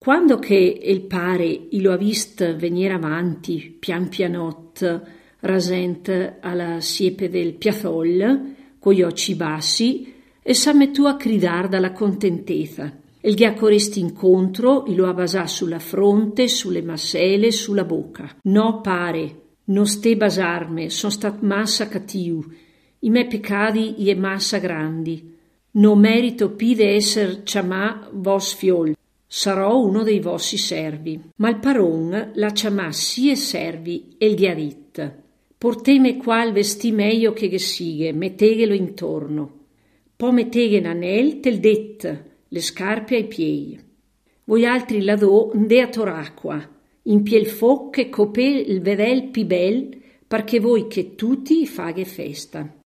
Quando che il pare i lo ha vist venire avanti, pian pianot, rasent alla siepe del piazzol, coi occhi bassi, e s'ammettù a gridar dalla contentezza. Il gli accoresti incontro, lo abbasà sulla fronte, sulle massele, sulla bocca. No, pare, non ste basarme, son stat massa cattiu. I me peccati ie massa grandi. Non merito pi de esser ciamà vos fiol. Sarò uno dei vostri servi. Ma il paron la ciamà sie servi e gli ha dit: porteme qua il vestì meglio che sighe, metteghelo intorno. Poi metteghe in anel tel det, le scarpe ai piedi. Voi altri ladò nde a toracqua, in piel foc e copè il vedel pi bel, perché voi che tutti faghe festa.